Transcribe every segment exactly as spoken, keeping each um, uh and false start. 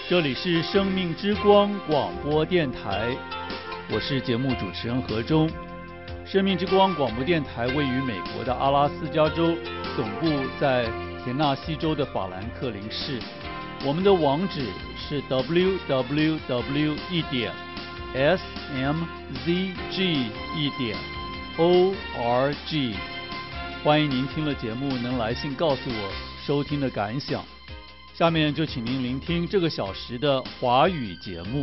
这里是生命之光广播电台，我是节目主持人何忠。生命之光广播电台位于美国的阿拉斯加州，总部在田纳西州的法兰克林市。我们的网址是 double u double u double u 一点 s m z g 一点 o r g。欢迎您听了节目能来信告诉我收听的感想。下面就请您聆听这个小时的华语节目。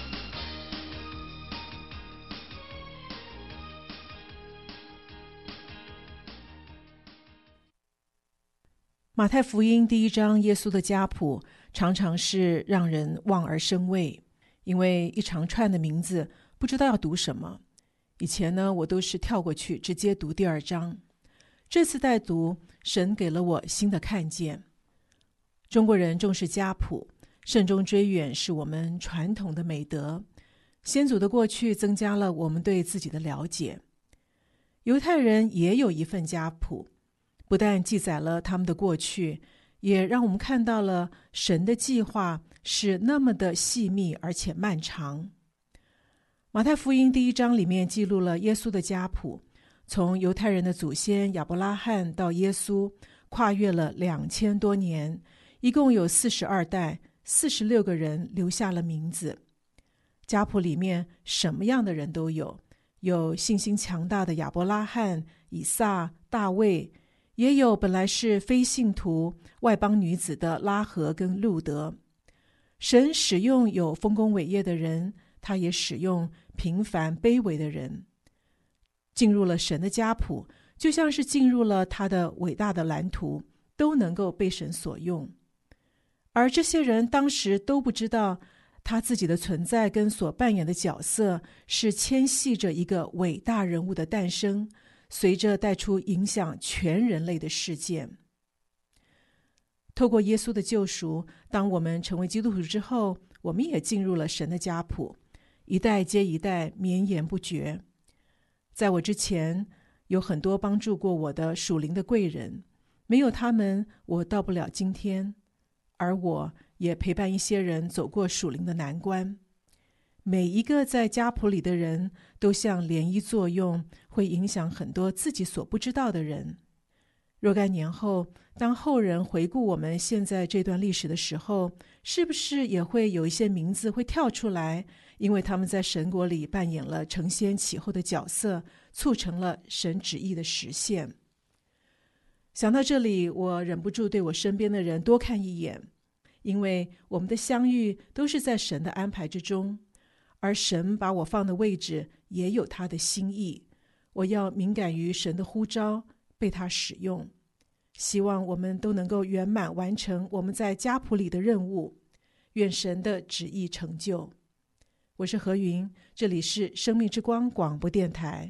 马太福音第一章，耶稣的家谱常常是让人望而生畏，因为一长串的名字不知道要读什么。以前呢，我都是跳过去直接读第二章。这次带读，神给了我新的看见。中国人重视家谱，慎终追远是我们传统的美德。先祖的过去增加了我们对自己的了解。犹太人也有一份家谱，不但记载了他们的过去，也让我们看到了神的计划是那么的细密而且漫长。马太福音第一章里面记录了耶稣的家谱，从犹太人的祖先亚伯拉罕到耶稣，跨越了两千多年，一共有四十二代，四十六个人留下了名字。家谱里面什么样的人都有，有信心强大的亚伯拉罕、以撒、大卫，也有本来是非信徒外邦女子的拉合跟路德。神使用有丰功伟业的人，他也使用平凡卑微的人。进入了神的家谱，就像是进入了他的伟大的蓝图，都能够被神所用。而这些人当时都不知道，他自己的存在跟所扮演的角色是牵系着一个伟大人物的诞生，随着带出影响全人类的事件。透过耶稣的救赎，当我们成为基督徒之后，我们也进入了神的家谱，一代接一代，绵延不绝。在我之前，有很多帮助过我的属灵的贵人，没有他们，我到不了今天。而我也陪伴一些人走过属灵的难关。每一个在家谱里的人都像涟漪作用，会影响很多自己所不知道的人。若干年后，当后人回顾我们现在这段历史的时候，是不是也会有一些名字会跳出来，因为他们在神国里扮演了承先启后的角色，促成了神旨意的实现。想到这里，我忍不住对我身边的人多看一眼，因为我们的相遇都是在神的安排之中，而神把我放的位置也有他的心意。我要敏感于神的呼召，被他使用。希望我们都能够圆满完成我们在家谱里的任务，愿神的旨意成就。我是何云，这里是生命之光广播电台。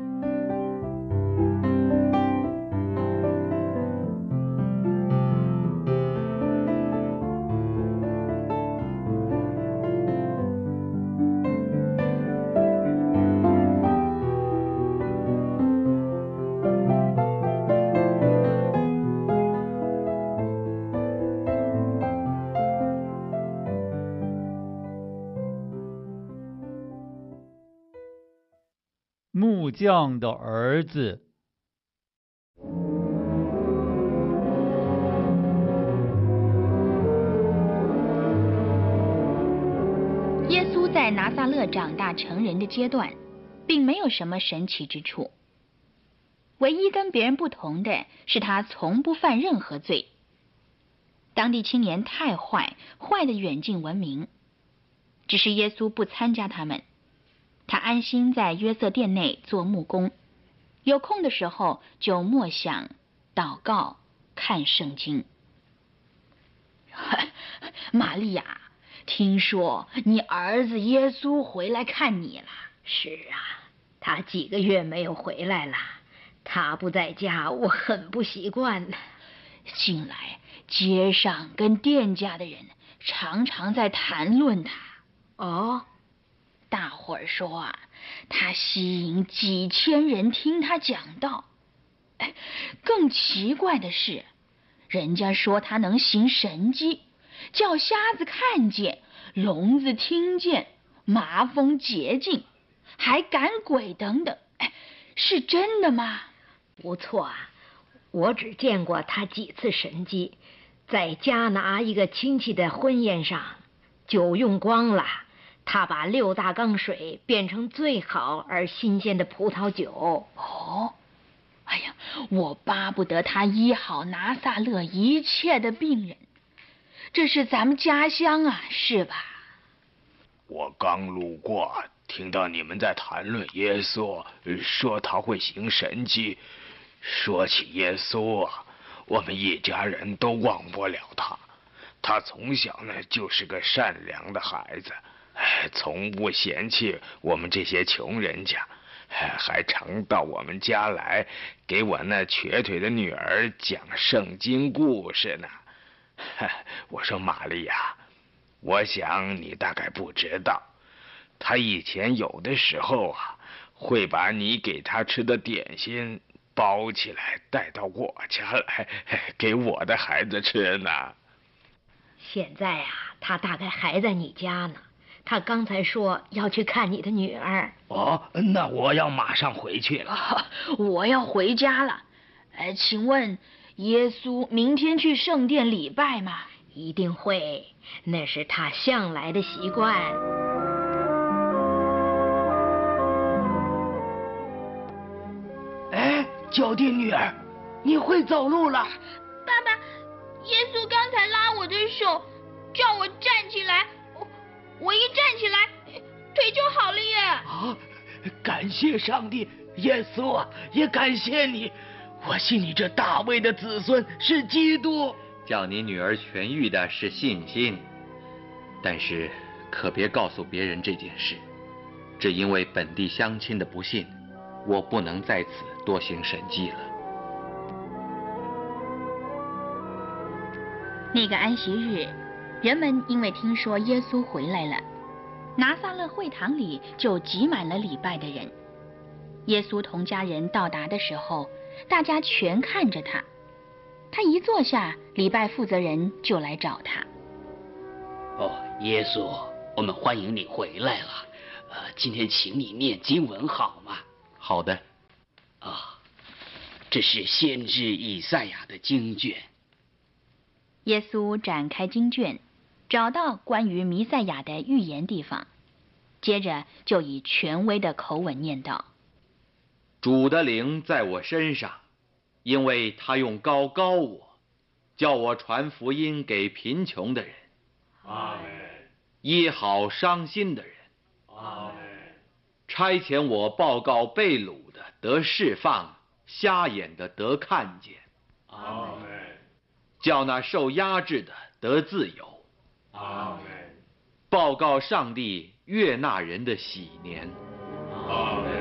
木匠的儿子。 耶稣在拿撒勒长大成人的阶段，并没有什么神奇之处，唯一跟别人不同的是他从不犯任何罪。当地青年太坏，坏得远近闻名，只是耶稣不参加他们。他安心在约瑟殿内做木工，有空的时候就默想、祷告、看圣经。玛利亚，听说你儿子耶稣回来看你了。 是啊，他几个月没有回来了，他不在家，我很不习惯。 近来街上跟店家的人常常在谈论他。 哦， 大伙儿说啊，他吸引几千人听他讲道。更奇怪的是，人家说他能行神迹， 叫瞎子看见，聋子听见，麻风洁净，还赶鬼等等。哎，是真的吗？ 不错啊，我只见过他几次神迹，在加拿一个亲戚的婚宴上，酒用光了，他把六大缸水变成最好而新鲜的葡萄酒。 哦，哎呀，我巴不得他医好拿撒勒一切的病人，这是咱们家乡啊，是吧？ 我刚路过，听到你们在谈论耶稣，说他会行神迹。说起耶稣啊，我们一家人都忘不了他。他从小呢就是个善良的孩子，哎，从不嫌弃我们这些穷人家，还常到我们家来给我那瘸腿的女儿讲圣经故事呢。我说玛利亚，我想你大概不知道，他以前有的时候啊，会把你给他吃的点心包起来带到我家来，给我的孩子吃呢。 现在啊，他大概还在你家呢。他刚才说要去看你的女儿。 哦，那我要马上回去了。 啊，我要回家了。呃，请问耶稣明天去圣殿礼拜吗？ 一定会，那是他向来的习惯。 哎，娇弟女儿，你会走路了？ 爸爸，耶稣刚才拉我的手，叫我站起来，我我一站起来，腿就好了耶！ 啊，感谢上帝，耶稣啊，也感谢你，我信你这大卫的子孙是基督。 叫你女儿痊愈的是信心，但是可别告诉别人这件事，只因为本地乡亲的不信，我不能在此多行神迹了。 那个安息日，人们因为听说耶稣回来了，拿撒勒会堂里就挤满了礼拜的人。耶稣同家人到达的时候，大家全看着他。他一坐下，礼拜负责人就来找他。 哦，耶稣，我们欢迎你回来了。呃，今天请你念经文好吗？ 好的。 啊、哦，这是先知以赛亚的经卷。 耶稣展开经卷，找到关于弥赛亚的预言地方，接着就以权威的口吻念道： 主的灵在我身上，因为他用膏膏我，叫我传福音给贫穷的人， 阿门； 医好伤心的人， 阿门； 差遣我报告被掳的得释放，瞎眼的得看见， 阿门； 叫那受压制的得自由， 阿门； 报告上帝悦纳人的喜年， 阿门。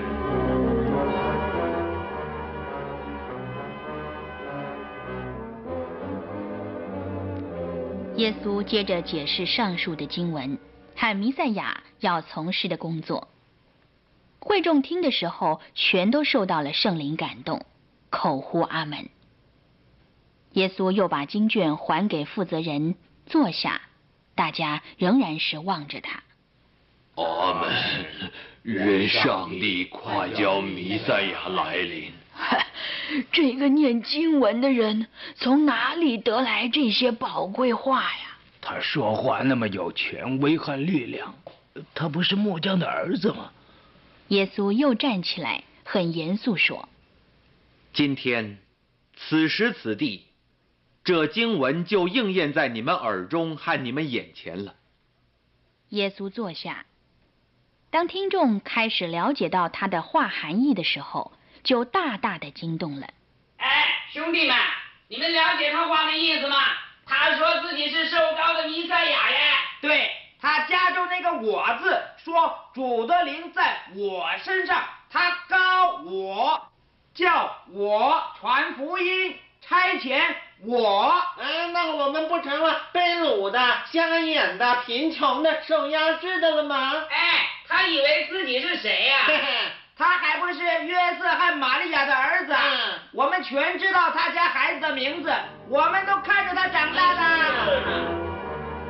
耶稣接着解释上述的经文和弥赛亚要从事的工作。会众听的时候，全都受到了圣灵感动，口呼阿门。耶稣又把经卷还给负责人，坐下，大家仍然是望着他。 阿门。愿上帝快叫弥赛亚来临。 这个念经文的人从哪里得来这些宝贵话呀？ 他说话那么有权威和力量，他不是木匠的儿子吗？ 耶稣又站起来，很严肃说： 今天此时此地，这经文就应验在你们耳中和你们眼前了。 耶稣坐下，当听众开始了解到他的话含义的时候，就大大的惊动了。 哎，兄弟们，你们了解他话的意思吗？他说自己是受膏的弥赛亚耶。 对，他加重那个我字，说主的灵在我身上，他膏我，叫我传福音，差遣我。 哎，那我们不成了被掳的、瞎眼的、贫穷的、受压制的了吗？ 哎，他以为自己是谁呀、 啊？他还不是约瑟和玛利亚的儿子？ 嗯， 我们全知道他家孩子的名字，我们都看着他长大的。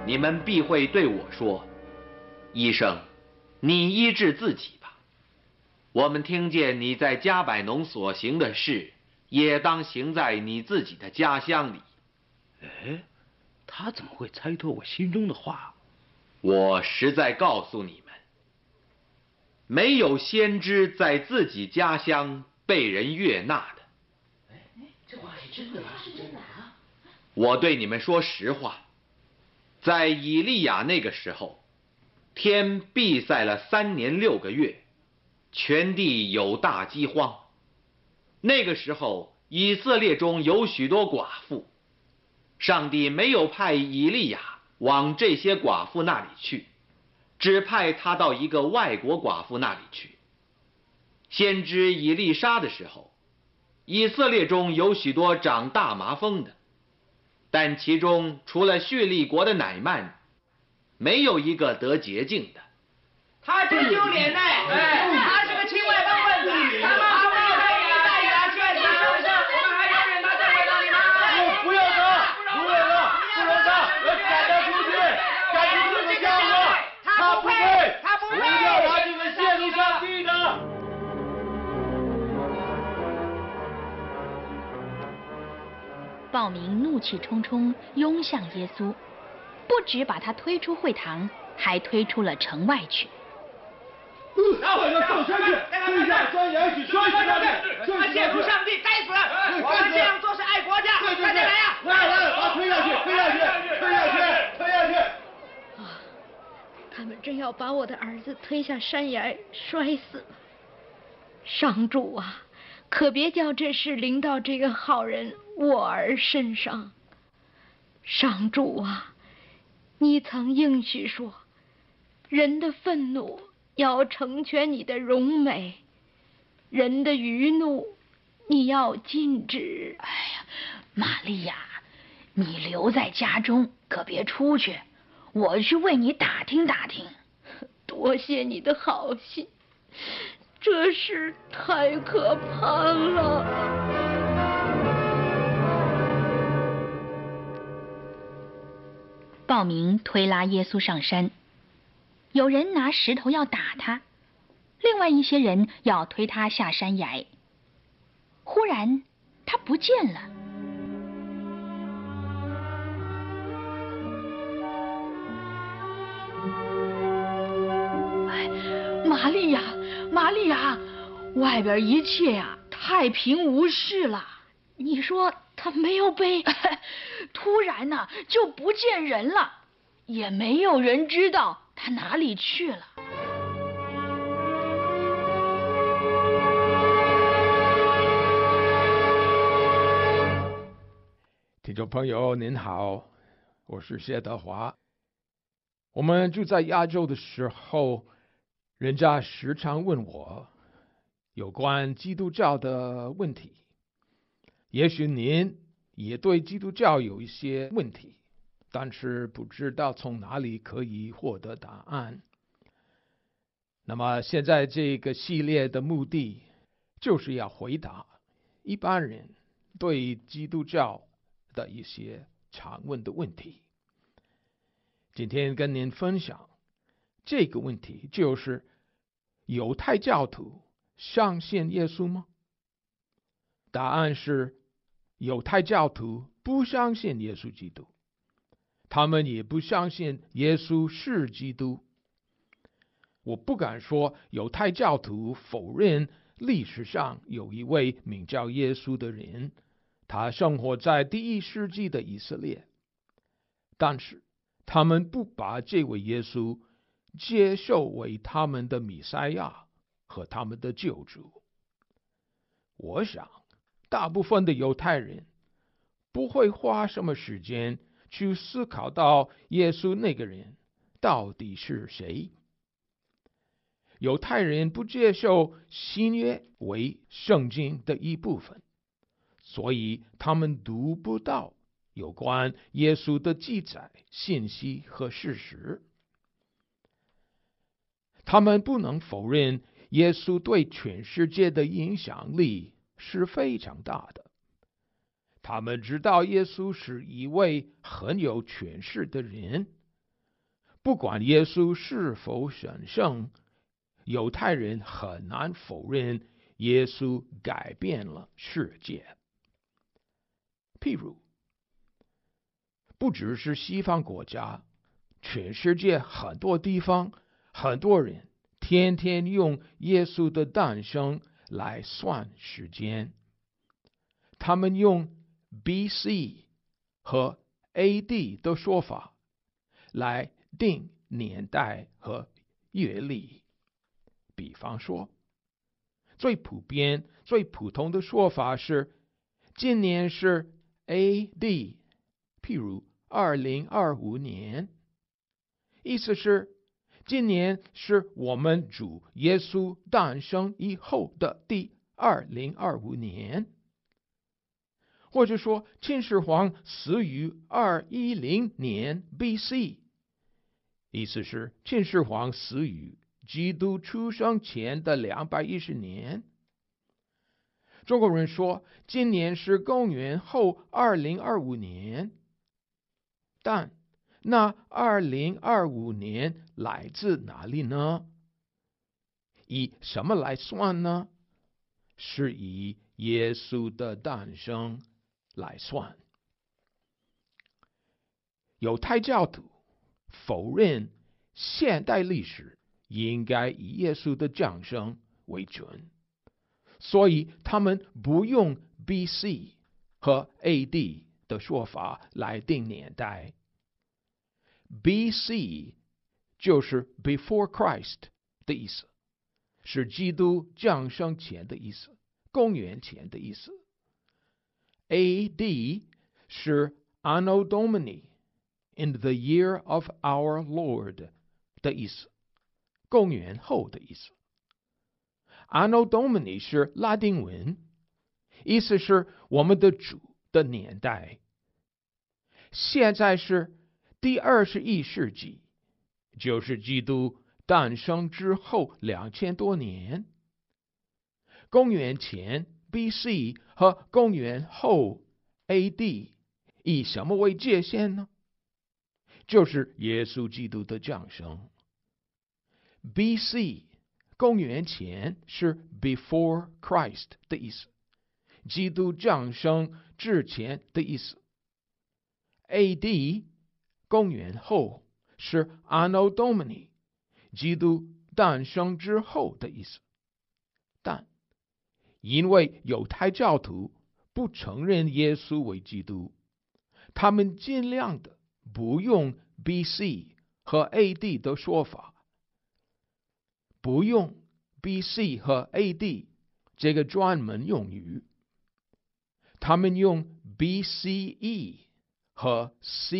你们必会对我说：医生，你医治自己吧。我们听见你在加百农所行的事，也当行在你自己的家乡里。 哎，他怎么会猜透我心中的话？ 我实在告诉你们，没有先知在自己家乡被人悦纳的。 这话是真的吗？是真的啊！ 我对你们说实话，在以利亚那个时候，天闭塞了三年六个月，全地有大饥荒。那个时候，以色列中有许多寡妇，上帝没有派以利亚往这些寡妇那里去，只派他到一个外国寡妇那里去。先知以利沙的时候，以色列中有许多长大麻风的，但其中除了叙利国的乃曼，没有一个得洁净的。 他真丢脸呢！哎，他是个亲外邦分子，他妈不要被以赛亚劝你是不是？我们还容忍他再回到你们？ 不要他，不要他，不容他，要赶他出去，赶出这个家伙！他不配， 他不配， 不要他这个亵渎上帝的。 暴民怒气冲冲拥向耶稣，不止把他推出会堂，还推出了城外去。 把他放下去，推下山崖去，摔死他去！ 他亵渎上帝，该死！我们这样做是爱国家，快点来呀！ 来来，把他推下去，推下去，推下去，推下去！ 啊，他们真要把我的儿子推下山崖摔死了！上主啊，可别叫这事临到这个好人我儿身上。上主啊，你曾应许说，人的愤怒要成全你的荣美，人的余怒你要禁止。 哎呀，玛利亚，你留在家中，可别出去，我去为你打听打听。 多谢你的好心，这事太可怕了。 暴民推拉耶稣上山，有人拿石头要打他，另外一些人要推他下山崖。忽然他不见了。哎，玛利亚，玛利亚，外边一切呀、啊、太平无事了。你说他没有被突然呢、啊、就不见人了，也没有人知道他哪里去了。 听众朋友您好，我是谢德华。我们住在亚洲的时候，人家时常问我有关基督教的问题。也许您也对基督教有一些问题，但是不知道从哪里可以获得答案。那么现在这个系列的目的就是要回答一般人对基督教的一些常问的问题。今天跟您分享这个问题，就是犹太教徒相信耶稣吗？答案是犹太教徒不相信耶稣基督，他们也不相信耶稣是基督。我不敢说犹太教徒否认历史上有一位名叫耶稣的人，他生活在第一世纪的以色列，但是他们不把这位耶稣接受为他们的弥赛亚和他们的救主。我想大部分的犹太人不会花什么时间去思考到耶稣那个人到底是谁。犹太人不接受新约为圣经的一部分，所以他们读不到有关耶稣的记载、信息和事实。他们不能否认耶稣对全世界的影响力是非常大的。他们知道耶稣是一位很有权势的人， 不管耶稣是否神圣，犹太人很难否认耶稣改变了世界。譬如，不只是西方国家，全世界很多地方，很多人天天用耶稣的诞生来算时间。他们用 B C 和 A D 的说法来定年代和月历。比方说，最普遍、最普通的说法是，今年是 A D， 譬如二零二五年，意思是今年是我们主耶稣诞生以后的第二零二五年。或者说，秦始皇死于二一零年 B C， 意思是秦始皇死于基督出生前的两百一十年。中国人说今年是公元后二零二五年，但那二零二五年来自哪里呢？以什么来算呢？是以耶稣的诞生来算。犹太教徒否认现代历史应该以耶稣的降生为准，所以他们不用 B C 和 A D 的说法来定年代。B C 就是 Before Christ 的意思，是基督降生前的意思，公元前的意思。A D 是 Anno Domini in the year of our Lord 的意思，公元后的意思。Anno Domini 是拉丁文，意思是我们的主的年代。现在是第二十一世纪，就是基督诞生之后两千多年。公元前 B C 和公元后 A D 以什么为界限呢？就是耶稣基督的降生。B C 公元前是 Before Christ 的意思，基督降生之前的意思。A D 公元后是 Anno Domini， 基督诞生之后的意思。但因为犹太教徒不承认耶稣为基督，他们尽量的不用 B C 和 A D 的说法，不用 B C 和 A D 这个专门用语，他们用 B C E 和 C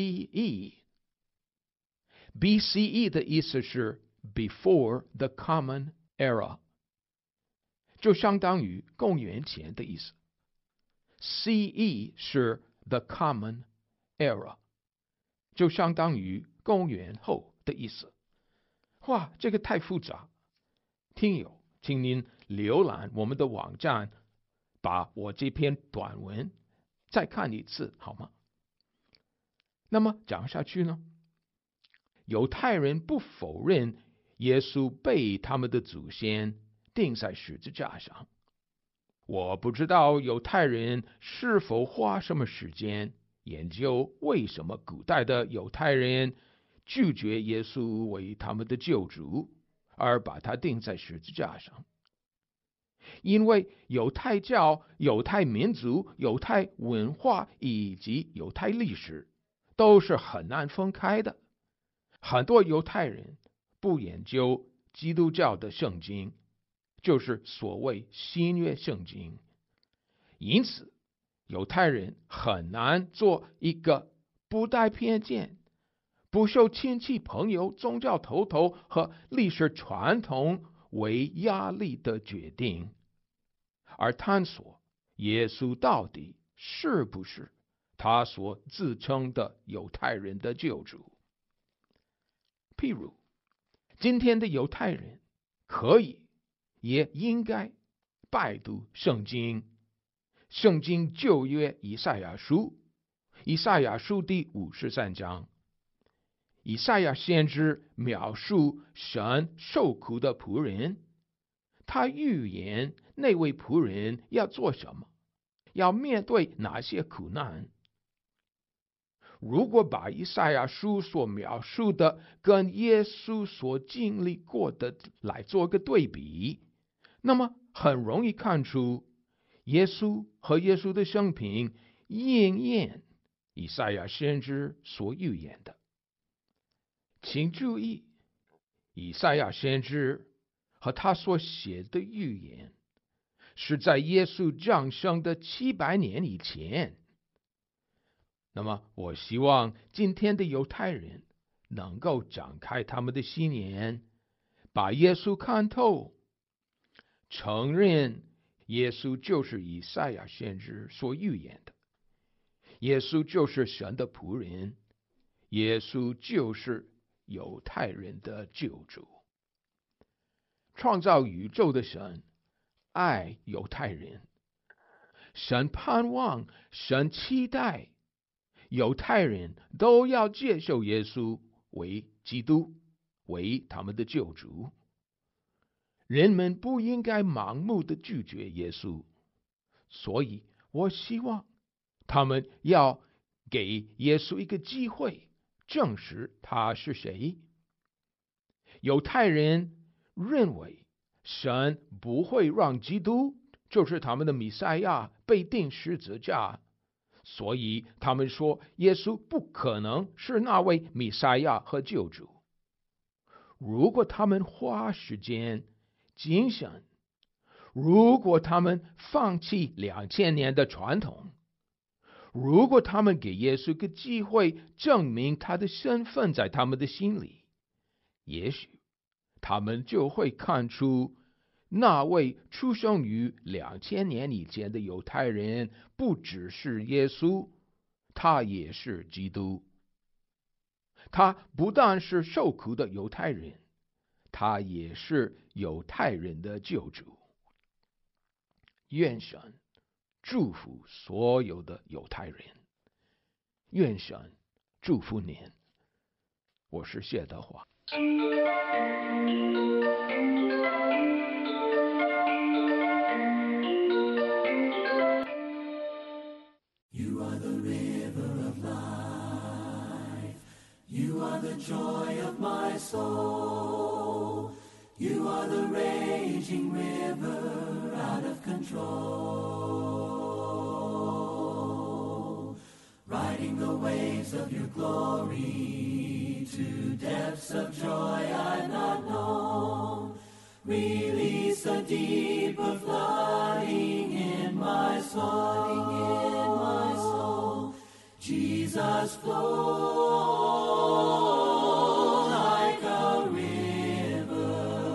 E。B C E 的意思是 Before the Common Era， 就相当于公元前的意思。C E 是 The Common Era， 就相当于公元后的意思。哇，这个太复杂。听友，请您浏览我们的网站，把我这篇短文再看一次好吗？那么讲下去呢，犹太人不否认耶稣被他们的祖先钉在十字架上。我不知道犹太人是否花什么时间研究为什么古代的犹太人拒绝耶稣为他们的救主，而把他钉在十字架上。因为犹太教、犹太民族、犹太文化以及犹太历史都是很难分开的。很多犹太人不研究基督教的圣经，就是所谓新约圣经，因此犹太人很难做一个不带偏见、不受亲戚朋友、宗教头头和历史传统为压力的决定，而探索耶稣到底是不是他所自称的犹太人的救主。譬如，今天的犹太人可以也应该拜读圣经，圣经旧约以赛亚书，以赛亚书第五十三章。 以赛亚先知描述神受苦的仆人，他预言那位仆人要做什么，要面对哪些苦难。如果把以赛亚书所描述的跟耶稣所经历过的来做个对比，那么很容易看出耶稣和耶稣的生平应验以赛亚先知所预言的。请注意，以赛亚先知和他所写的预言是在耶稣降生的七百年以前。那么我希望今天的犹太人能够展开他们的心眼，把耶稣看透，承认耶稣就是以赛亚先知所预言的，耶稣就是神的仆人，耶稣就是犹太人的救主。创造宇宙的神爱犹太人，神盼望，神期待犹太人都要接受耶稣为基督，为他们的救主。人们不应该盲目的拒绝耶稣，所以我希望他们要给耶稣一个机会，证实他是谁。犹太人认为神不会让基督，就是他们的弥赛亚，被钉十字架，所以他们说耶稣不可能是那位弥赛亚和救主。如果他们花时间精神，如果他们放弃两千年的传统，如果他们给耶稣个机会证明他的身份在他们的心里，也许他们就会看出那位出生于两千年以前的犹太人不只是耶稣，他也是基督。他不但是受苦的犹太人，他也是犹太人的救主。愿神祝福所有的犹太人，愿神祝福您。我是谢德华。 You are the river of life. You are the joy of my soul. You are the raging river out of control. Riding the waves of your glory to depths of joy I've not known. Release a deeper flooding in my soul, in my soul. Jesus, flow like a river,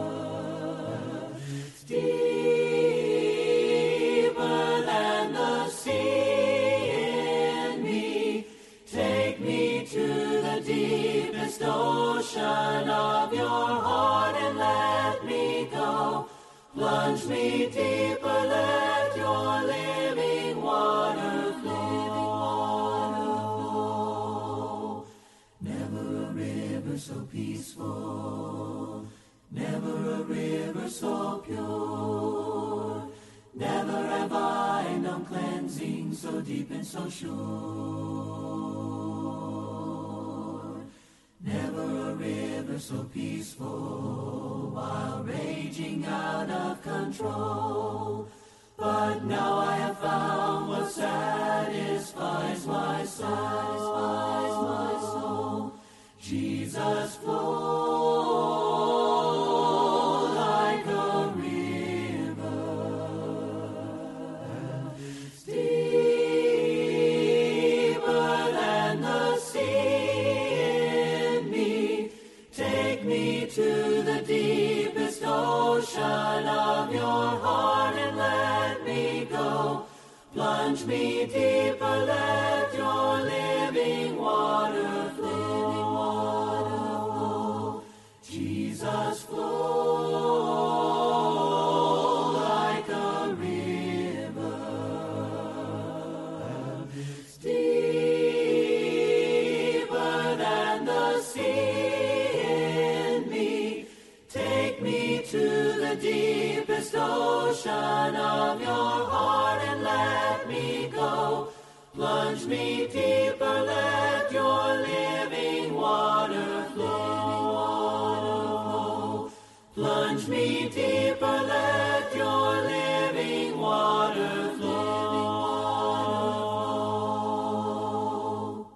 deeper than the sea in me. Take me to the deepest ocean of your heart and let me go. Plunge me deeper, let your living water flow. Never a river so peaceful, never a river so pure. Never have I known cleansing so deep and so sure. Never a river so peaceful while raging out of control. But now I have found what satisfies my soul, satisfies my soul. Jesus, flow like a river, deeper than the sea in me. Take me to the deepest ocean of your heart and let me go. Plunge me deeper, let your living water flow. Jesus, flow like a river, deeper than the deepest ocean of your heart and let me go. Plunge me deeper, let your living water flow. Plunge me deeper, let your living water flow.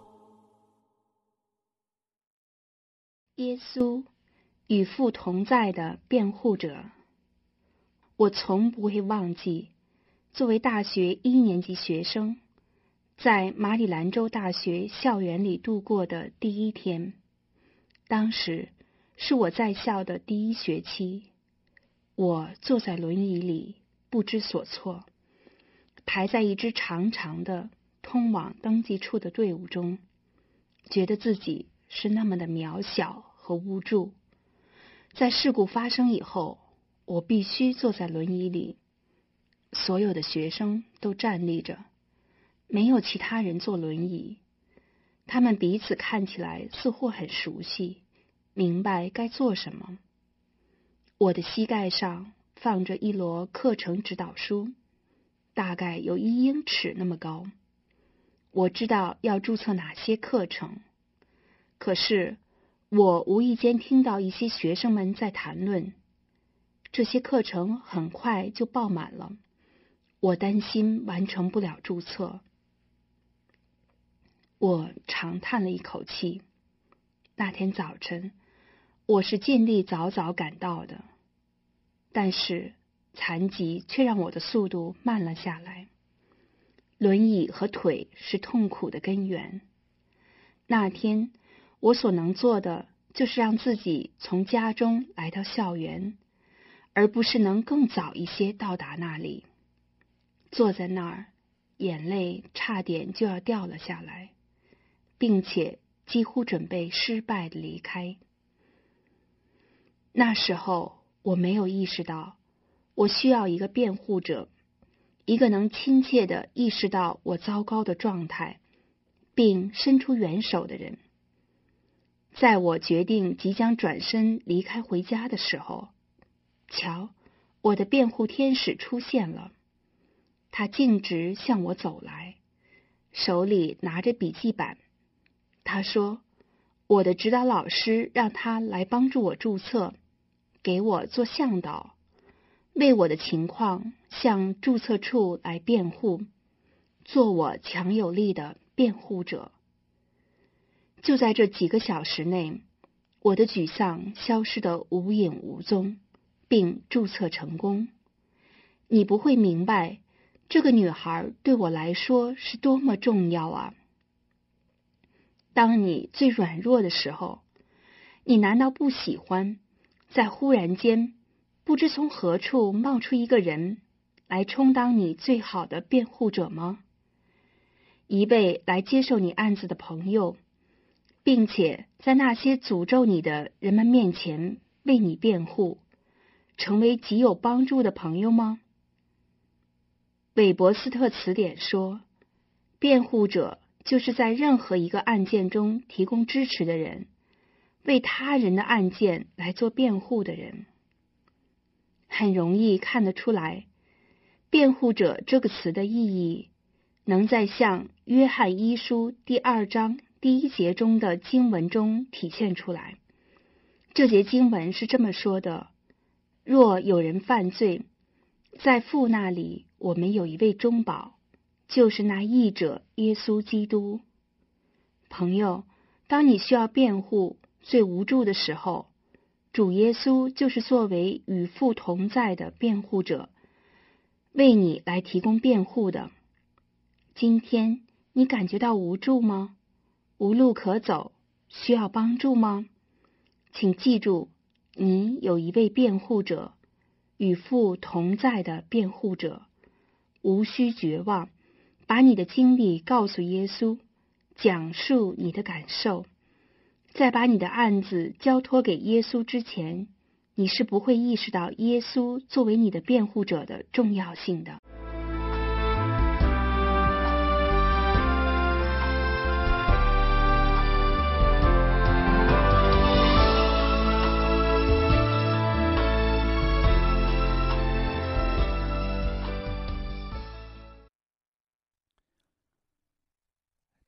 耶稣，与父同在的辩护者。我从不会忘记，作为大学一年级学生，在马里兰州大学校园里度过的第一天。当时是我在校的第一学期，我坐在轮椅里不知所措，排在一支长长的通往登记处的队伍中，觉得自己是那么的渺小和无助。在事故发生以后，我必须坐在轮椅里，所有的学生都站立着，没有其他人坐轮椅。他们彼此看起来似乎很熟悉，明白该做什么。我的膝盖上放着一摞课程指导书，大概有一英尺那么高。我知道要注册哪些课程，可是我无意间听到一些学生们在谈论，这些课程很快就爆满了，我担心完成不了注册。我长叹了一口气。那天早晨，我是尽力早早赶到的，但是残疾却让我的速度慢了下来。轮椅和腿是痛苦的根源。那天，我所能做的就是让自己从家中来到校园，而不是能更早一些到达那里。坐在那儿，眼泪差点就要掉了下来，并且几乎准备失败地离开。那时候我没有意识到，我需要一个辩护者，一个能亲切地意识到我糟糕的状态，并伸出援手的人。在我决定即将转身离开回家的时候，瞧，我的辩护天使出现了。他径直向我走来，手里拿着笔记本。他说，我的指导老师让他来帮助我注册，给我做向导，为我的情况向注册处来辩护，做我强有力的辩护者。就在这几个小时内，我的沮丧消失得无影无踪，并注册成功。你不会明白，这个女孩对我来说是多么重要啊！当你最软弱的时候，你难道不喜欢在忽然间不知从何处冒出一个人来充当你最好的辩护者吗？一位来接受你案子的朋友，并且在那些诅咒你的人们面前为你辩护，成为极有帮助的朋友吗？韦伯斯特词典说，辩护者就是在任何一个案件中提供支持的人，为他人的案件来做辩护的人。很容易看得出来，辩护者这个词的意义能在像约翰一书第二章第一节中的经文中体现出来。这节经文是这么说的：若有人犯罪，在父那里我们有一位中保，就是那义者耶稣基督。朋友，当你需要辩护、最无助的时候，主耶稣就是作为与父同在的辩护者，为你来提供辩护的。今天你感觉到无助吗？无路可走，需要帮助吗？请记住，你有一位辩护者，与父同在的辩护者。无需绝望，把你的经历告诉耶稣，讲述你的感受。在把你的案子交托给耶稣之前，你是不会意识到耶稣作为你的辩护者的重要性的。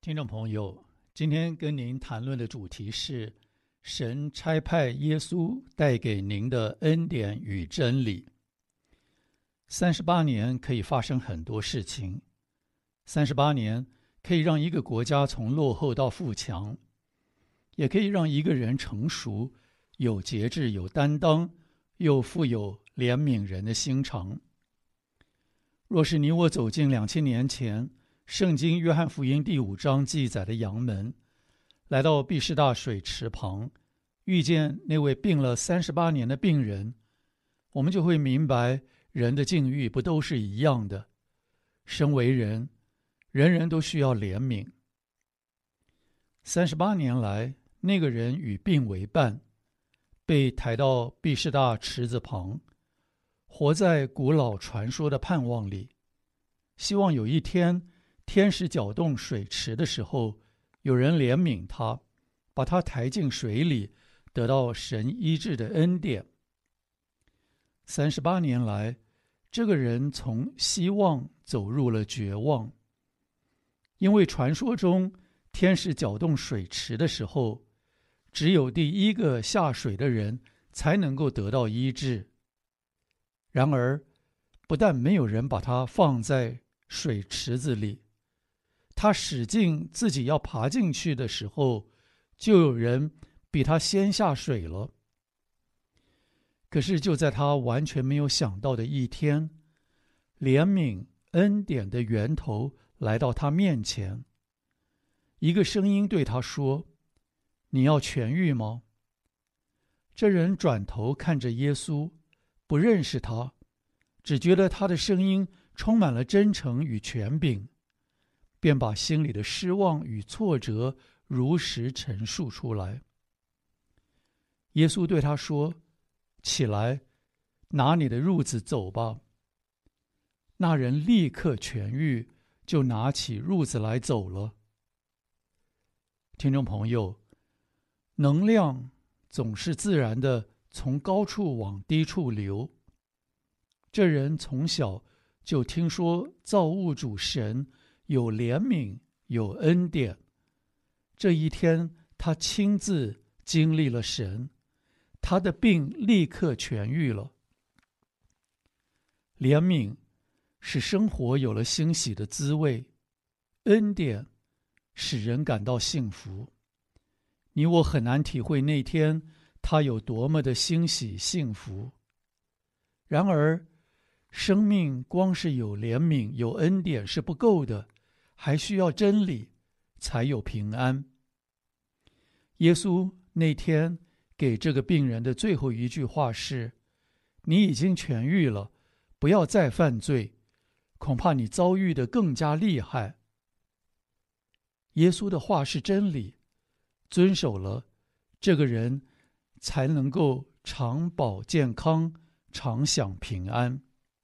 听众朋友，今天跟您谈论的主题是神差派耶稣带给您的恩典与真理。三十八年可以发生很多事情，三十八年可以让一个国家从落后到富强，也可以让一个人成熟，有节制，有担当，又富有怜悯人的心肠。若是你我走进两千年前圣经约翰福音第五章记载的羊门，来到毕士大水池旁，遇见那位病了三十八年的病人，我们就会明白人的境遇不都是一样的。身为人，人人都需要怜悯。三十八年来，那个人与病为伴，被抬到毕士大池子旁，活在古老传说的盼望里，希望有一天天使搅动水池的时候，有人怜悯他，把他抬进水里，得到神医治的恩典。三十八年来，这个人从希望走入了绝望，因为传说中天使搅动水池的时候，只有第一个下水的人才能够得到医治。然而，不但没有人把他放在水池子里，他使劲自己要爬进去的时候，就有人比他先下水了。可是就在他完全没有想到的一天，怜悯恩典的源头来到他面前，一个声音对他说：“你要痊愈吗？”这人转头看着耶稣，不认识他，只觉得他的声音充满了真诚与权柄，便把心里的失望与挫折如实陈述出来。耶稣对他说：“起来，拿你的褥子走吧。”那人立刻痊愈，就拿起褥子来走了。听众朋友，能量总是自然的从高处往低处流。这人从小就听说造物主神有怜悯，有恩典。这一天，他亲自经历了神，他的病立刻痊愈了。怜悯使生活有了欣喜的滋味，恩典使人感到幸福。你我很难体会那天他有多么的欣喜幸福。然而，生命光是有怜悯有恩典是不够的，还需要真理，才有平安。耶稣那天给这个病人的最后一句话是：“你已经痊愈了，不要再犯罪，恐怕你遭遇的更加厉害。”耶稣的话是真理，遵守了，这个人才能够长保健康，常享平安。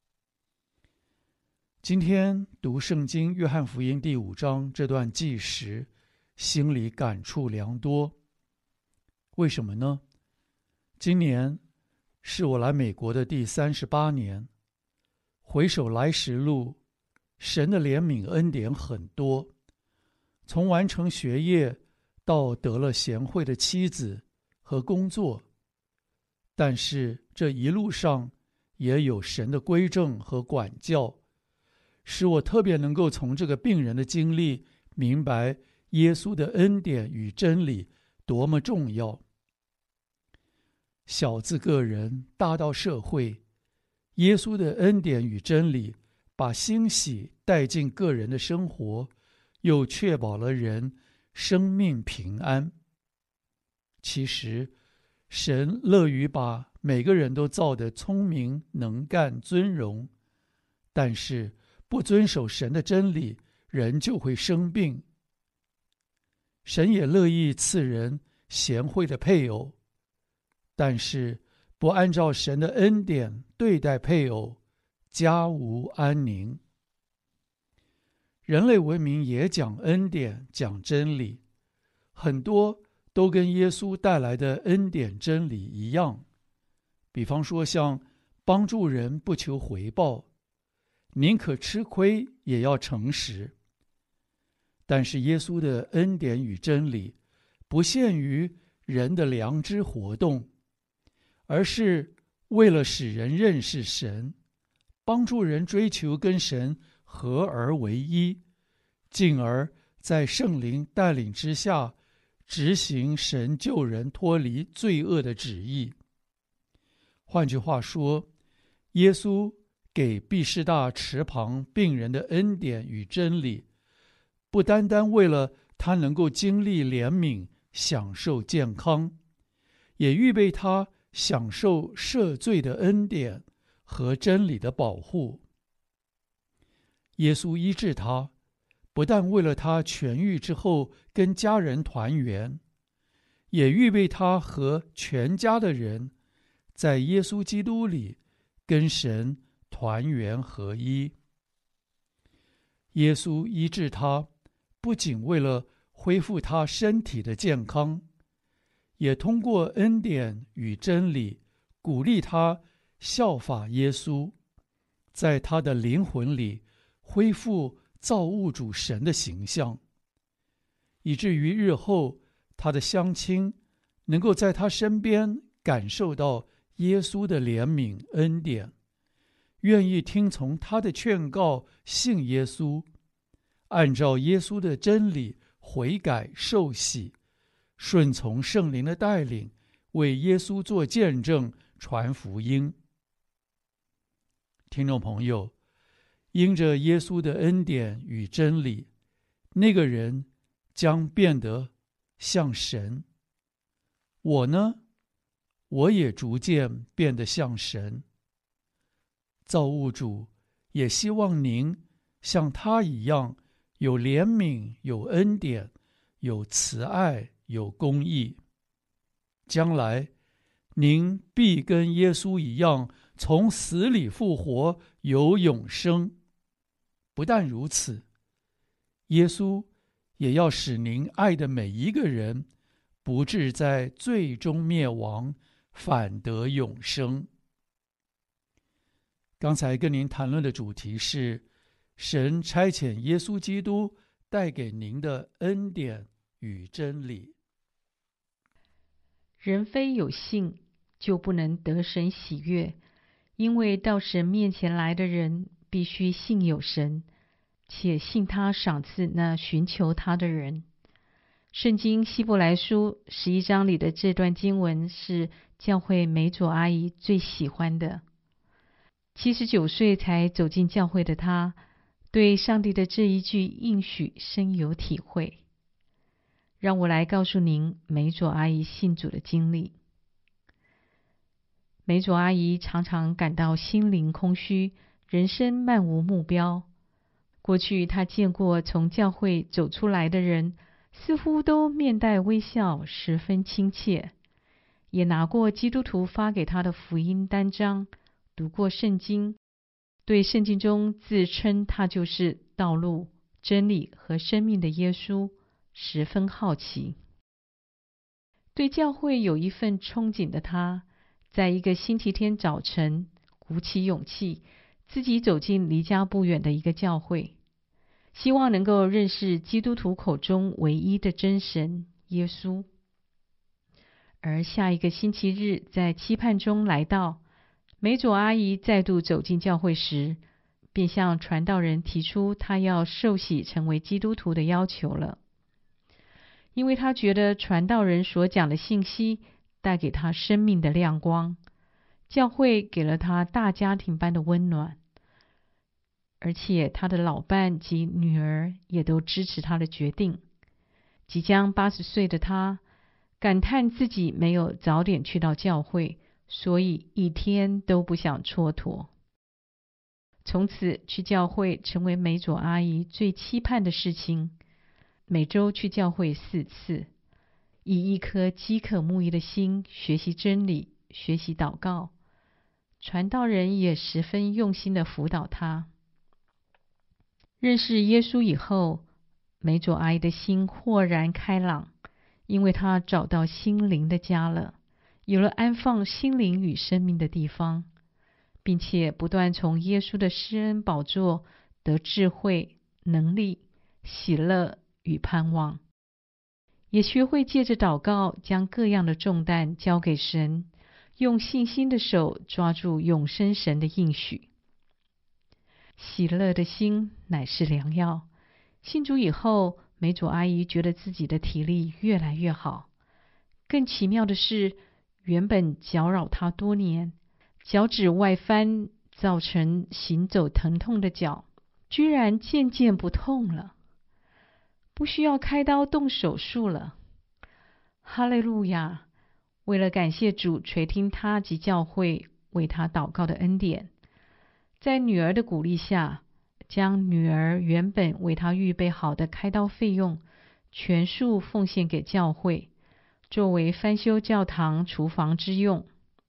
今天读圣经约翰福音第五章这段记时，心里感触良多。为什么呢？今年是我来美国的第三十八年，回首来时路，神的怜悯恩典很多，从完成学业到得了贤惠的妻子和工作，但是这一路上也有神的规正和管教，使我特别能够从这个病人的经历明白耶稣的恩典与真理多么重要。小至个人，大到社会，耶稣的恩典与真理把欣喜带进个人的生活，又确保了人生命平安。其实神乐于把每个人都造得聪明能干尊荣，但是不遵守神的真理，人就会生病。神也乐意赐人贤惠的配偶，但是不按照神的恩典对待配偶，家无安宁。人类文明也讲恩典，讲真理，很多都跟耶稣带来的恩典真理一样。比方说像帮助人不求回报，宁可吃亏也要诚实。 但是耶稣的恩典与真理不限于人的良知活动，而是为了使人认识神，帮助人追求跟神合而为一，进而在圣灵带领之下执行神救人脱离罪恶的旨意。换句话说，耶稣给毕士大池旁病人的恩典与真理，不单单为了他能够经历怜悯，享受健康，也预备他享受赦罪的恩典和真理的保护。耶稣医治他，不但为了他痊愈之后跟家人团圆，也预备他和全家的人在耶稣基督里跟神团圆合一。耶稣医治他，不仅为了恢复他身体的健康，也通过恩典与真理鼓励他效法耶稣，在他的灵魂里恢复造物主神的形象，以至于日后他的乡亲能够在他身边感受到耶稣的怜悯恩典，愿意听从他的劝告，信耶稣，按照耶稣的真理悔改受洗，顺从圣灵的带领，为耶稣做见证，传福音。听众朋友，因着耶稣的恩典与真理，那个人将变得像神。我呢，我也逐渐变得像神。造物主也希望您像他一样，有怜悯，有恩典，有慈爱，有公义。将来您必跟耶稣一样，从死里复活，有永生。不但如此，耶稣也要使您爱的每一个人不致在罪中灭亡，反得永生。刚才跟您谈论的主题是神差遣耶稣基督带给您的恩典与真理。 人非有信，就不能得神喜悦，因为到神面前来的人必须信有神，且信他赏赐那寻求他的人。圣经希伯来书十一章里的这段经文是教会美佐阿姨最喜欢的。七十九岁才走进教会的她，对上帝的这一句应许深有体会。让我来告诉您美佐阿姨信主的经历。美佐阿姨常常感到心灵空虚，人生漫无目标。过去她见过从教会走出来的人，似乎都面带微笑，十分亲切，也拿过基督徒发给她的福音单张，读过圣经，对圣经中自称他就是道路、真理和生命的耶稣十分好奇。对教会有一份憧憬的他，在一个星期天早晨鼓起勇气，自己走进离家不远的一个教会，希望能够认识基督徒口中唯一的真神耶稣。而下一个星期日在期盼中来到，美佐阿姨再度走进教会时，便向传道人提出她要受洗成为基督徒的要求了。因为她觉得传道人所讲的信息带给她生命的亮光，教会给了她大家庭般的温暖，而且她的老伴及女儿也都支持她的决定。即将八十岁的她感叹自己没有早点去到教会，所以一天都不想蹉跎。从此去教会成为美佐阿姨最期盼的事情，每周去教会四次，以一颗饥渴慕义的心学习真理，学习祷告。传道人也十分用心地辅导她。认识耶稣以后，美佐阿姨的心豁然开朗，因为她找到心灵的家了，有了安放心灵与生命的地方，并且不断从耶稣的施恩宝座得智慧、能力、喜乐与盼望，也学会借着祷告将各样的重担交给神，用信心的手抓住永生神的应许。喜乐的心乃是良药。信主以后，美佐阿姨觉得自己的体力越来越好。更奇妙的是，原本搅扰她多年、脚趾外翻造成行走疼痛的脚，居然渐渐不痛了，不需要开刀动手术了。哈利路亚！为了感谢主垂听她及教会为她祷告的恩典，在女儿的鼓励下，将女儿原本为她预备好的开刀费用全数奉献给教会，作为翻修教堂厨房之用。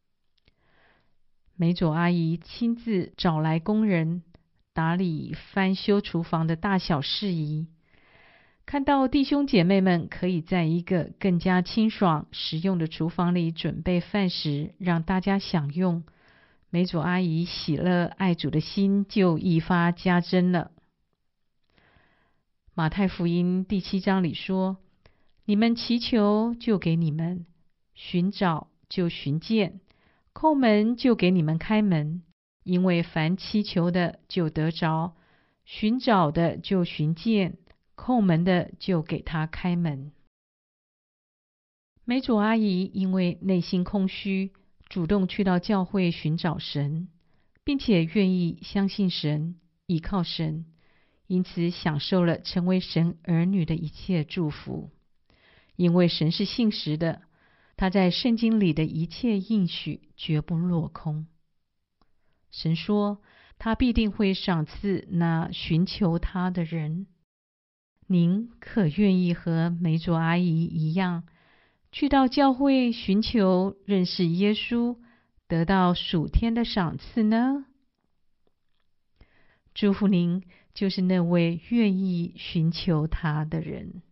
美佐阿姨亲自找来工人打理翻修厨房的大小事宜。看到弟兄姐妹们可以在一个更加清爽实用的厨房里准备饭食让大家享用，美佐阿姨喜乐爱主的心就一发加增了。马太福音第七章里说，你们祈求就给你们，寻找就寻见，叩门就给你们开门，因为凡祈求的就得着，寻找的就寻见，叩门的就给他开门。美佐阿姨因为内心空虚，主动去到教会寻找神，并且愿意相信神，依靠神，因此享受了成为神儿女的一切祝福。因为神是信实的，他在圣经里的一切应许绝不落空。神说，他必定会赏赐那寻求他的人。您可愿意和美佐阿姨一样，去到教会寻求认识耶稣，得到属天的赏赐呢？祝福您，就是那位愿意寻求他的人。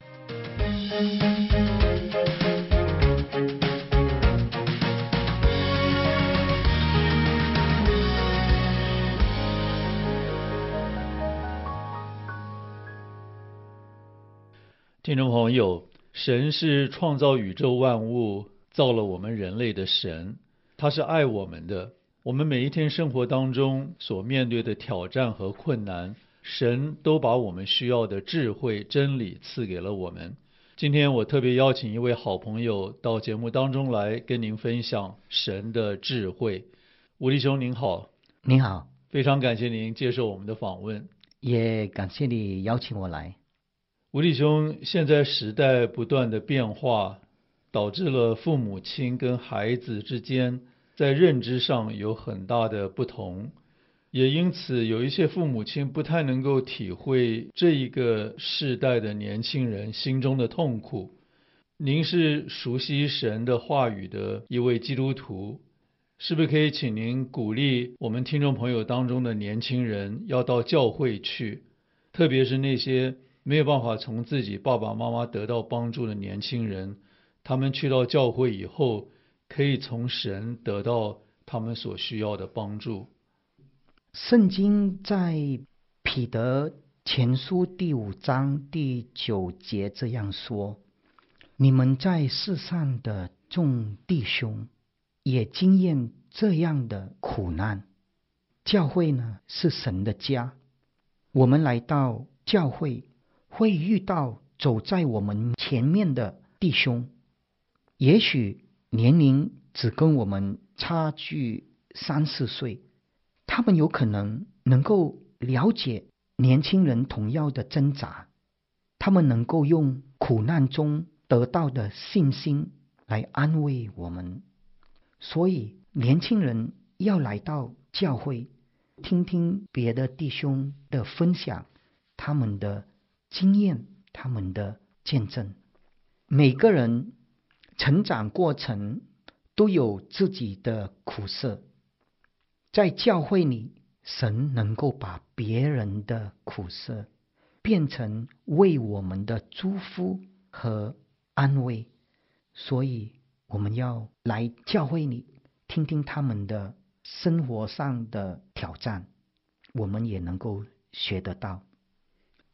听众朋友，神是创造宇宙万物、造了我们人类的神，他是爱我们的。我们每一天生活当中所面对的挑战和困难，神都把我们需要的智慧、真理赐给了我们。今天我特别邀请一位好朋友到节目当中来跟您分享神的智慧。吴弟兄您好。 您好， 非常感谢您接受我们的访问， 也感谢你邀请我来。 吴弟兄，现在时代不断的变化，导致了父母亲跟孩子之间在认知上有很大的不同，也因此有一些父母亲不太能够体会这一个世代的年轻人心中的痛苦。您是熟悉神的话语的一位基督徒，是不是可以请您鼓励我们听众朋友当中的年轻人要到教会去，特别是那些没有办法从自己爸爸妈妈得到帮助的年轻人，他们去到教会以后，可以从神得到他们所需要的帮助。 圣经在彼得前书第五章第九节这样说：你们在世上的众弟兄也经验这样的苦难。教会呢，是神的家，我们来到教会会遇到走在我们前面的弟兄，也许年龄只跟我们差距三四岁，他们有可能能够了解年轻人同样的挣扎，他们能够用苦难中得到的信心来安慰我们。所以年轻人要来到教会，听听别的弟兄的分享，他们的经验，他们的见证。每个人成长过程都有自己的苦涩，在教会里，神能够把别人的苦涩变成为我们的祝福和安慰，所以我们要来教会里听听他们的生活上的挑战，我们也能够学得到。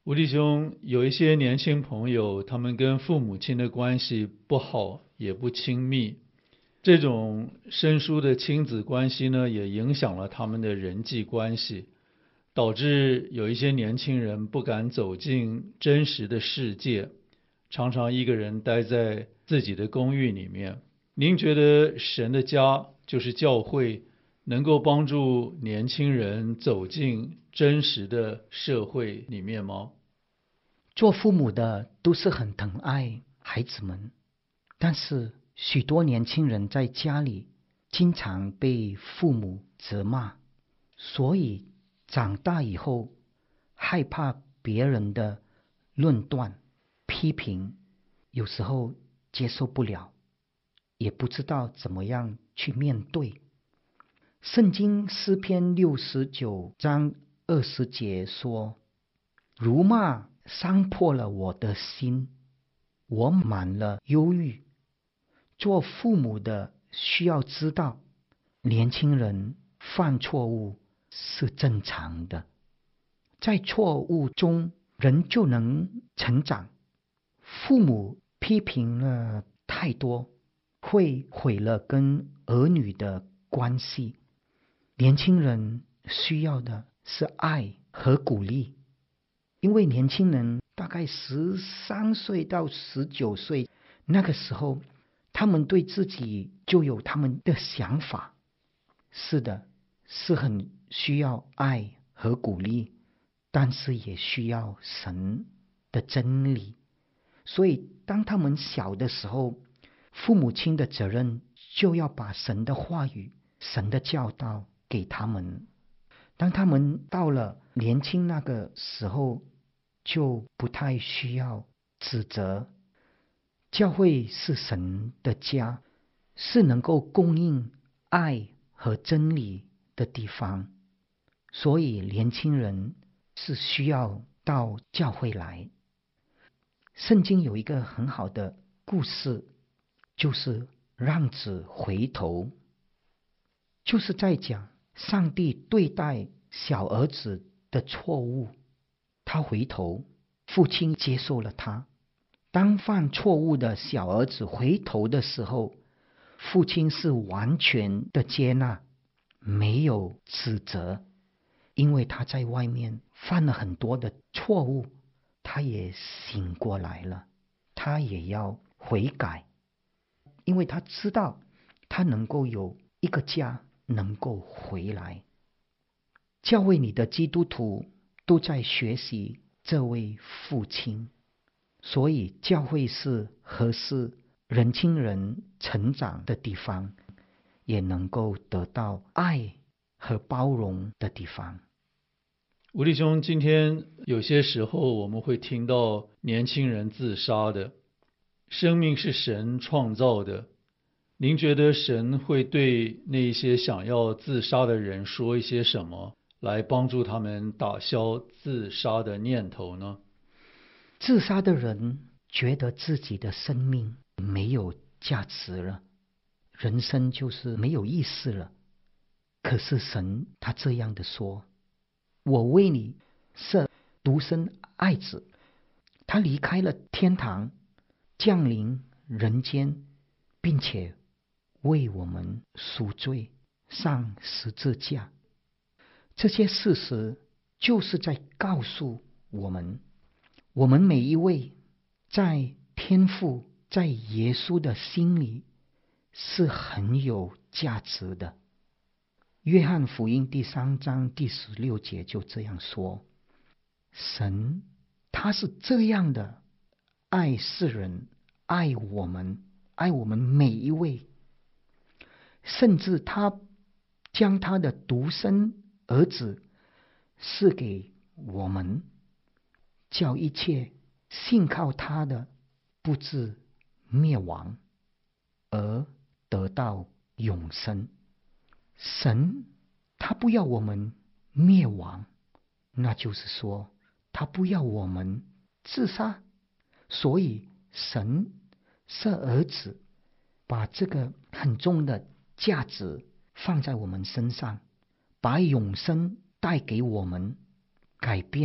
吴弟兄，有一些年轻朋友，他们跟父母亲的关系不好，也不亲密。这种生疏的亲子关系呢，也影响了他们的人际关系，导致有一些年轻人不敢走进真实的世界，常常一个人待在自己的公寓里面。您觉得神的家，就是教会，能够帮助年轻人走进真实的社会里面吗？ 做父母的都是很疼爱孩子们，但是许多年轻人在家里经常被父母责骂，所以长大以后害怕别人的论断、批评，有时候接受不了，也不知道怎么样去面对。圣经诗篇六十九章二十节说：辱骂伤破了我的心，我满了忧郁。做父母的需要知道，年轻人犯错误是正常的，在错误中人就能成长。父母批评了太多，会毁了跟儿女的关系。年轻人需要的是爱和鼓励，因为年轻人大概十三岁到十九岁，那个时候他们对自己就有他们的想法。是的，是很需要爱和鼓励，但是也需要神的真理。所以当他们小的时候，父母亲的责任就要把神的话语、神的教导给他们。当他们到了年轻那个时候，就不太需要指责。教会是神的家，是能够供应爱和真理的地方，所以年轻人是需要到教会来。圣经有一个很好的故事，就是浪子回头，就是在讲上帝对待小儿子的错误，他回头，父亲接受了他。当犯错误的小儿子回头的时候，父亲是完全的接纳，没有指责，因为他在外面犯了很多的错误，他也醒过来了，他也要悔改，因为他知道他能够有一个家能够回来。教会里的基督徒都在学习这位父亲，所以教会是合适年轻人成长的地方，也能够得到爱和包容的地方。 吴弟兄，今天有些时候我们会听到年轻人自杀的。生命是神创造的，您觉得神会对那些想要自杀的人说一些什么，来帮助他们打消自杀的念头呢？ 自杀的人觉得自己的生命没有价值了，人生就是没有意思了。可是神他这样的说：我为你设独生爱子，他离开了天堂，降临人间，并且为我们赎罪，上十字架。这些事实就是在告诉我们，我们每一位在天父在耶稣的心里是很有价值的。约翰福音第三章第十六节就这样说：神他是这样的爱世人，爱我们，爱我们每一位，甚至他将他的独生儿子赐给我们，叫一切信靠他的不至灭亡，而得到永生。神他不要我们灭亡，那就是说他不要我们自杀，所以神设儿子，把这个很重的价值放在我们身上，把永生带给我们，改变了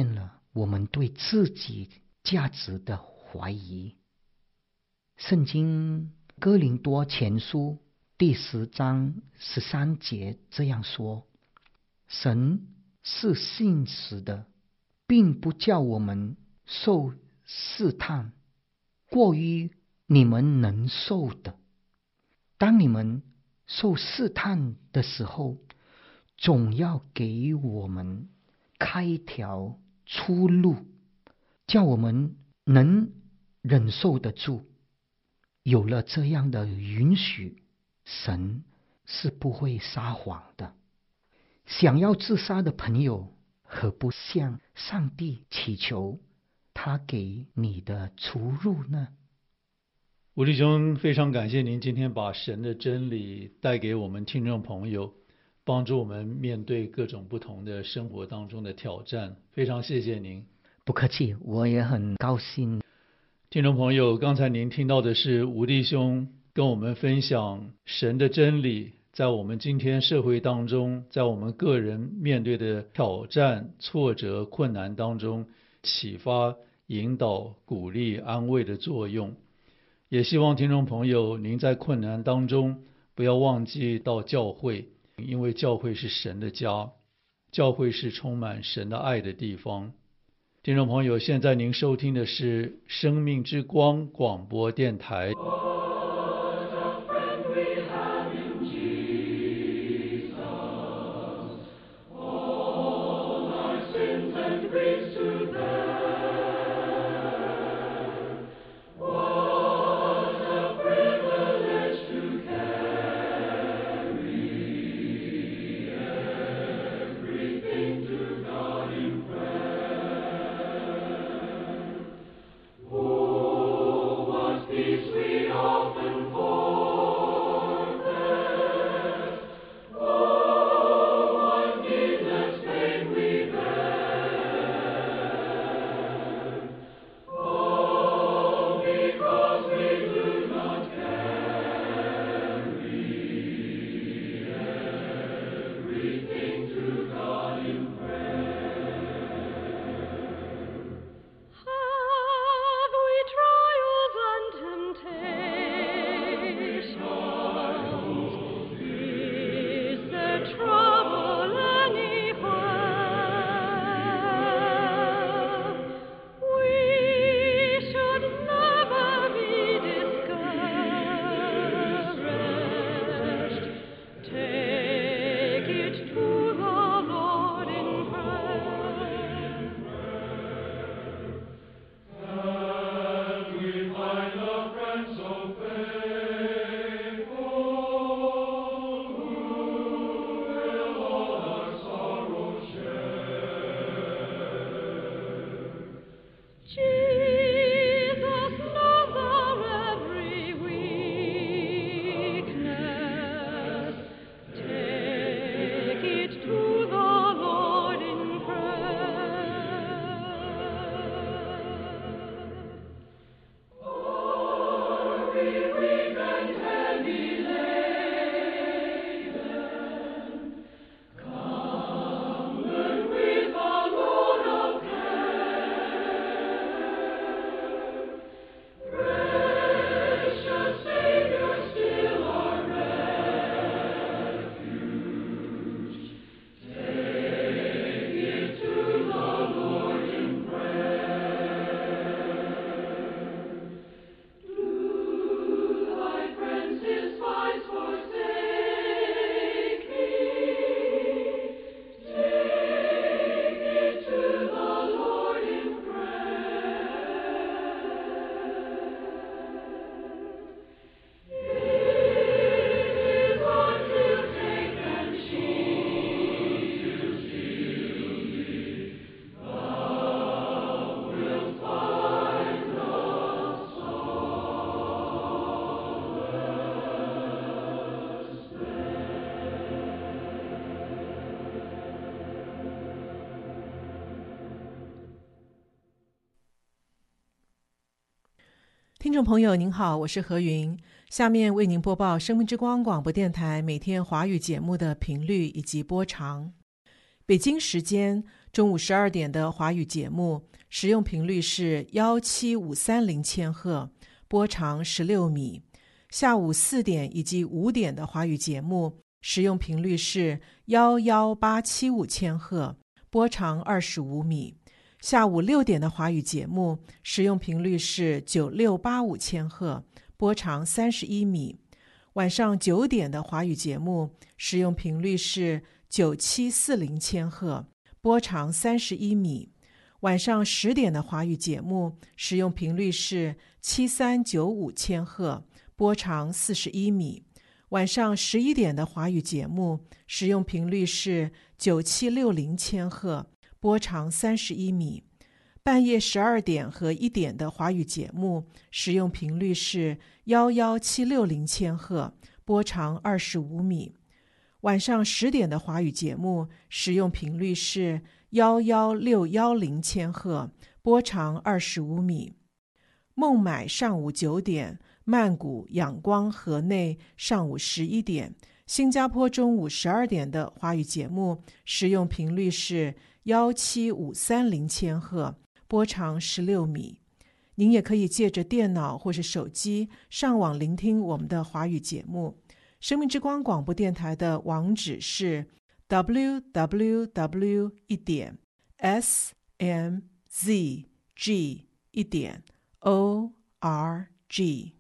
我们对自己价值的怀疑。圣经哥林多前书第十章十三节这样说：神是信实的，并不叫我们受试探过于你们能受的。当你们受试探的时候，总要给我们开一条出路，叫我们能忍受得住。有了这样的允许，神是不会撒谎的。想要自杀的朋友，何不向上帝祈求他给你的出路呢？ 吴弟兄，非常感谢您今天把神的真理带给我们听众朋友，帮助我们面对各种不同的生活当中的挑战，非常谢谢您。 不客气，我也很高兴。 听众朋友，刚才您听到的是吴弟兄跟我们分享神的真理，在我们今天社会当中，在我们个人面对的挑战、挫折、困难当中，启发、引导、鼓励、安慰的作用。也希望听众朋友，您在困难当中不要忘记到教会，因为教会是神的家，教会是充满神的爱的地方。听众朋友，现在您收听的是生命之光广播电台。 听众朋友您好，我是何云，下面为您播报生命之光广播电台每天华语节目的频率以及波长。北京时间中午十二点的华语节目使用频率是一七五三零千赫，波长十六米。下午四点以及五点的华语节目使用频率是一一八七五千赫，波长二十五米。下午六点的华语节目使用频率是九六八五千赫，波长三十一米。晚上九点的华语节目使用频率是九七四零千赫，波长三十一米。晚上十点的华语节目使用频率是七三九五千赫，波长四十一米。晚上十一点的华语节目使用频率是九七六零千赫，波长三十一米。半夜十二点和一点的华语节目使用频率是一一七六零千赫，波长二十五米。晚上十点的华语节目使用频率是一一六一零千赫，波长二十五米。孟买上午九点，曼谷、仰光、河内上午十一点，新加坡中午十二点的华语节目使用频率是一七五三零千赫，波长十六米。您也可以借着电脑或是手机上网聆听我们的华语节目。生命之光广播电台的网址是 double-u double-u double-u 一点 s m z g 一点 o r g。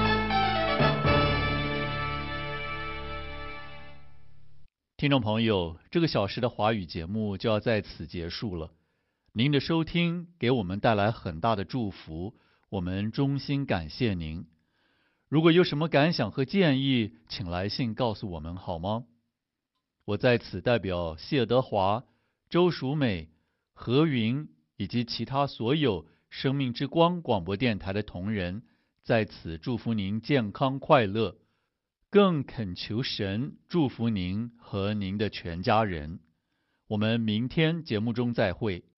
听众朋友，这个小时的华语节目就要在此结束了。您的收听给我们带来很大的祝福，我们衷心感谢您。如果有什么感想和建议，请来信告诉我们好吗？我在此代表谢德华、周淑美、何云以及其他所有生命之光广播电台的同仁，在此祝福您健康快乐，更恳求神祝福您和您的全家人。我们明天节目中再会。